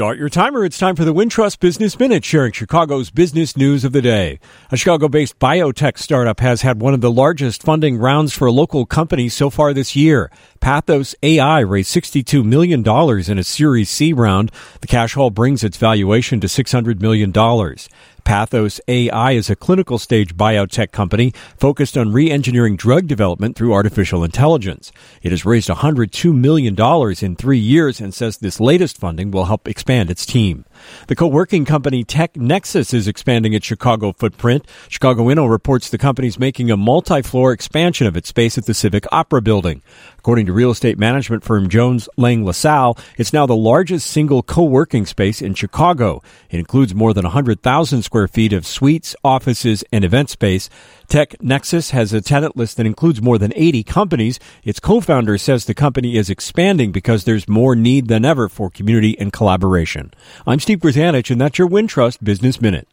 Start your timer. It's time for the Wintrust Business Minute, sharing Chicago's business news of the day. A Chicago-based biotech startup has had one of the largest funding rounds for a local company so far this year. Pathos AI raised $62 million in a Series C round. The cash haul brings its valuation to $600 million. Pathos AI is a clinical stage biotech company focused on re-engineering drug development through artificial intelligence. It has raised $102 million in 3 years and says this latest funding will help expand its team. The co-working company TechNexus is expanding its Chicago footprint. Chicago Inno reports the company's making a multi-floor expansion of its space at the Civic Opera Building. According to real estate management firm Jones Lang LaSalle, it's now the largest single co-working space in Chicago. It includes more than 100,000 square feet of suites, offices, and event space. TechNexus has a tenant list that includes more than 80 companies. Its co-founder says the company is expanding because there's more need than ever for community and collaboration. I'm Steve Grzanich, and that's your Wintrust Business Minute.